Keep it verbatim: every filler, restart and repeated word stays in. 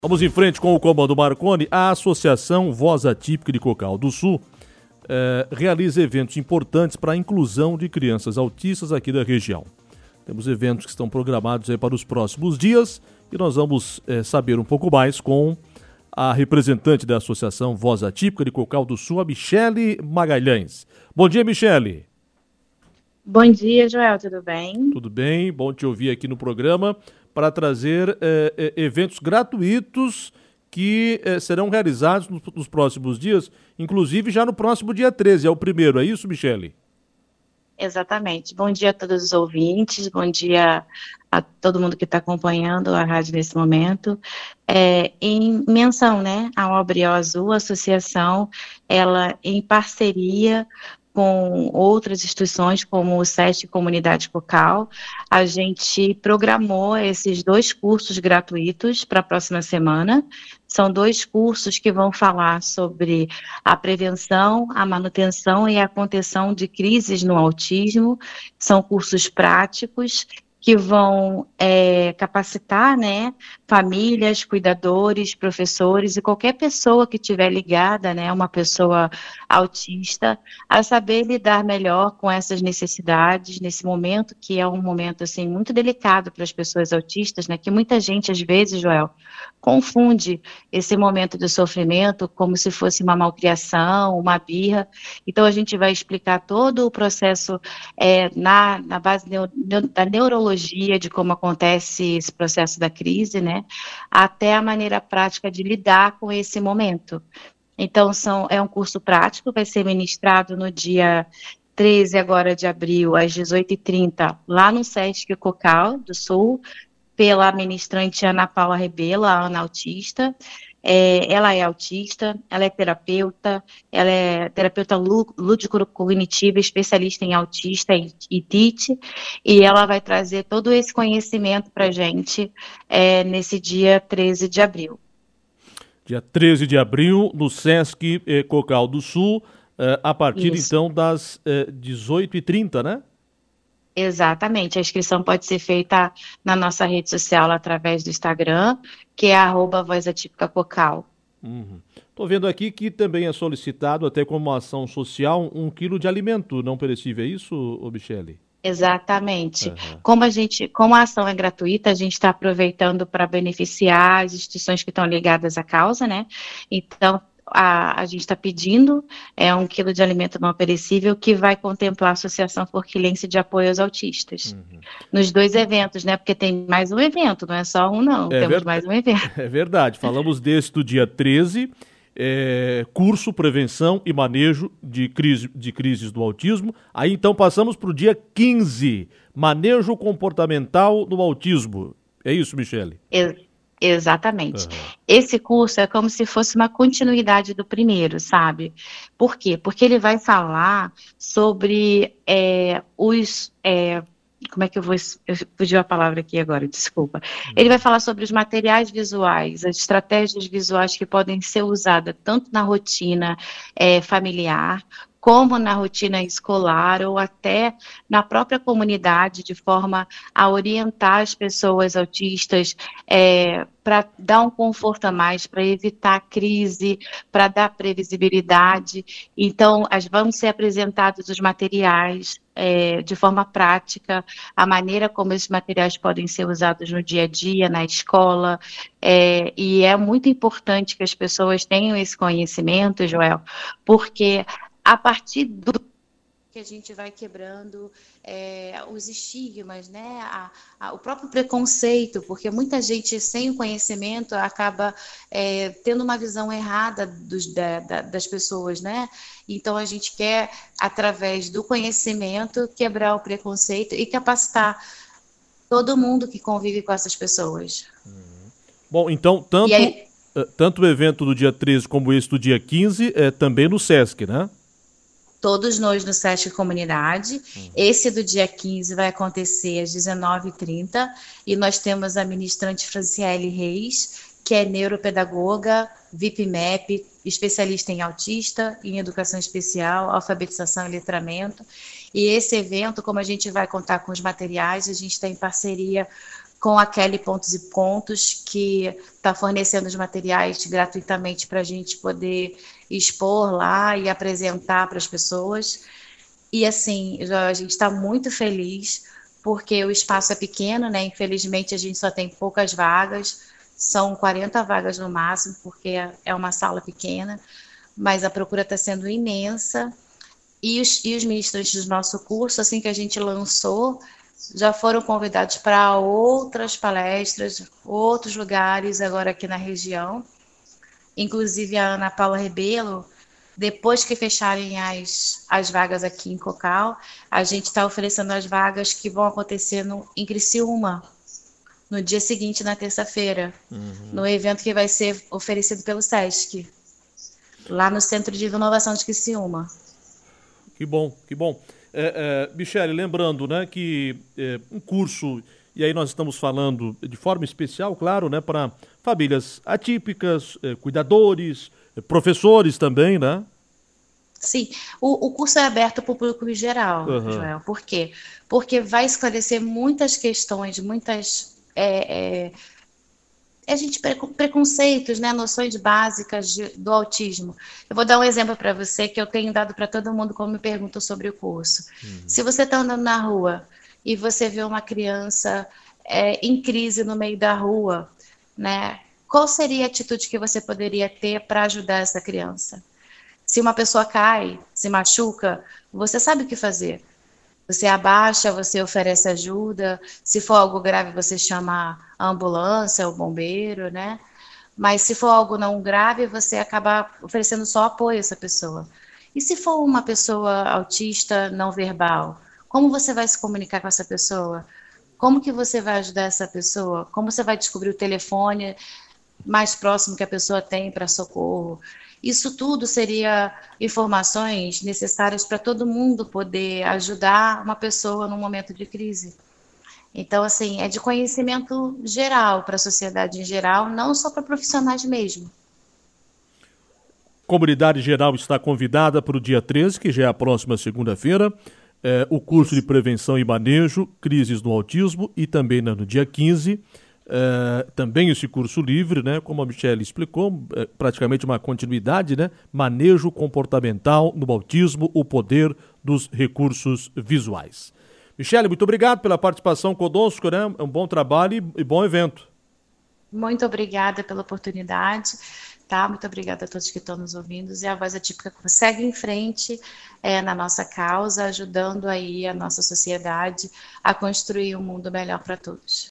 Vamos em frente com o Comando Marconi. A Associação Voz Atípica de Cocal do Sul eh, realiza eventos importantes para a inclusão de crianças autistas aqui da região. Temos eventos que estão programados aí para os próximos dias e nós vamos eh, saber um pouco mais com a representante da Associação Voz Atípica de Cocal do Sul, a Michele Magalhães. Bom dia, Michele. Bom dia, Joel, tudo bem? Tudo bem, bom te ouvir aqui no programa para trazer eh, eventos gratuitos que eh, serão realizados nos, nos próximos dias, inclusive já no próximo dia treze, é o primeiro, é isso, Michele? Exatamente. Bom dia a todos os ouvintes, bom dia a todo mundo que está acompanhando a rádio nesse momento. É, em menção, né, ao Abriel Azul, a associação, ela em parceria com outras instituições, como o SESC Comunidade Cocal, a gente programou esses dois cursos gratuitos para a próxima semana. São dois cursos que vão falar sobre a prevenção, a manutenção e a contenção de crises no autismo. São cursos práticos que vão é, capacitar, né, famílias, cuidadores, professores e qualquer pessoa que estiver ligada, né, uma pessoa autista, a saber lidar melhor com essas necessidades nesse momento, que é um momento, assim, muito delicado para as pessoas autistas, né, que muita gente, às vezes, Joel, confunde esse momento de sofrimento como se fosse uma malcriação, uma birra. Então, a gente vai explicar todo o processo é, na, na base neo, da neurologia, de como acontece esse processo da crise, né, até a maneira prática de lidar com esse momento. Então, são, é um curso prático, vai ser ministrado no dia treze agora de abril, às dezoito e trinta, lá no SESC Cocal do Sul, pela ministrante Ana Paula Rebelo, a Ana Autista. É, ela é autista, ela é terapeuta, ela é terapeuta lúdico-cognitiva, especialista em autista e, e T I T, e ela vai trazer todo esse conhecimento para a gente é, nesse dia treze de abril. Dia treze de abril, no SESC eh, Cocal do Sul, eh, a partir Isso. então das eh, dezoito e trinta, né? Exatamente, a inscrição pode ser feita na nossa rede social através do Instagram, que é arroba Voz Atípica Cocal. Estou vendo aqui que também é solicitado, até como ação social, um quilo de alimento não perecível, é isso, ô Michele? Exatamente. Uhum. Como a gente, como a ação é gratuita, a gente está aproveitando para beneficiar as instituições que estão ligadas à causa, né? Então, a, a gente está pedindo é, um quilo de alimento não perecível que vai contemplar a Associação Forquilense de Apoio aos Autistas. Uhum. Nos dois eventos, né? Porque tem mais um evento, não é só um, não. É Temos ver... mais um evento. É verdade. Falamos desse do dia treze, é, curso, prevenção e manejo de, crise, de crises do autismo. Aí, então, passamos para o dia quinze, manejo comportamental do autismo. É isso, Michele? Exatamente. Exatamente. Uhum. Esse curso é como se fosse uma continuidade do primeiro, sabe? Por quê? Porque ele vai falar sobre é, os... É, como é que eu vou... Eu fugiu a palavra aqui agora, desculpa. Uhum. Ele vai falar sobre os materiais visuais, as estratégias visuais que podem ser usadas tanto na rotina é, familiar, como na rotina escolar ou até na própria comunidade, de forma a orientar as pessoas autistas é, para dar um conforto a mais, para evitar crise, para dar previsibilidade. Então, as, vão ser apresentados os materiais é, de forma prática, a maneira como esses materiais podem ser usados no dia a dia, na escola, é, e é muito importante que as pessoas tenham esse conhecimento, Joel, porque a partir do que a gente vai quebrando é, os estigmas, né? A, a, o próprio preconceito, porque muita gente sem o conhecimento acaba é, tendo uma visão errada dos, da, da, das pessoas, né? Então a gente quer, através do conhecimento, quebrar o preconceito e capacitar todo mundo que convive com essas pessoas. Uhum. Bom, então, tanto, aí, tanto o evento do dia treze como esse do dia quinze é também no SESC, né? Todos nós no SESC Comunidade. Uhum. Esse do dia quinze vai acontecer às dezenove e trinta e nós temos a ministrante Franciele Reis, que é neuropedagoga, V I P M A P, especialista em autista, em educação especial, alfabetização e letramento. E esse evento, como a gente vai contar com os materiais, a gente está em parceria com a Kelly Pontos e Contos, que está fornecendo os materiais gratuitamente para a gente poder expor lá e apresentar para as pessoas. E assim, já, a gente está muito feliz, porque o espaço é pequeno, né? Infelizmente a gente só tem poucas vagas, são quarenta vagas no máximo, porque é uma sala pequena, mas a procura está sendo imensa. E os, e os ministrantes do nosso curso, assim que a gente lançou, já foram convidados para outras palestras, outros lugares agora aqui na região. Inclusive a Ana Paula Rebelo, depois que fecharem as, as vagas aqui em Cocal, a gente está oferecendo as vagas que vão acontecer no, em Criciúma, no dia seguinte, na terça-feira, uhum. no evento que vai ser oferecido pelo SESC, lá no Centro de Inovação de Criciúma. Que bom, que bom. É, é, Michele, lembrando, né, que é, um curso, e aí nós estamos falando de forma especial, claro, né, para famílias atípicas, é, cuidadores, é, professores também, né? Sim, o, o curso é aberto para o público em geral, uhum. Joel. Por quê? Porque vai esclarecer muitas questões, muitas é, é, a gente, preconceitos, né, noções básicas de, do autismo. Eu vou dar um exemplo para você que eu tenho dado para todo mundo quando me perguntam sobre o curso. Uhum. Se você está andando na rua e você vê uma criança é, em crise no meio da rua, né, qual seria a atitude que você poderia ter para ajudar essa criança? Se uma pessoa cai, se machuca, você sabe o que fazer. Você abaixa, você oferece ajuda. Se for algo grave, você chama a ambulância, o bombeiro, né? Mas se for algo não grave, você acaba oferecendo só apoio a essa pessoa. E se for uma pessoa autista não verbal, como você vai se comunicar com essa pessoa? Como que você vai ajudar essa pessoa? Como você vai descobrir o telefone mais próximo que a pessoa tem para socorro? Isso tudo seria informações necessárias para todo mundo poder ajudar uma pessoa num momento de crise. Então, assim, é de conhecimento geral para a sociedade em geral, não só para profissionais mesmo. Comunidade geral está convidada para o dia treze, que já é a próxima segunda-feira, é, o curso de prevenção e manejo, crises no autismo, e também no dia quinze, Uh, também esse curso livre, né, como a Michele explicou, é praticamente uma continuidade, né, manejo comportamental no autismo, o poder dos recursos visuais. Michele, muito obrigado pela participação conosco, né, é um bom trabalho e, e bom evento. Muito obrigada pela oportunidade, tá? Muito obrigada a todos que estão nos ouvindo, e a Voz Atípica segue em frente é, na nossa causa, ajudando aí a nossa sociedade a construir um mundo melhor para todos.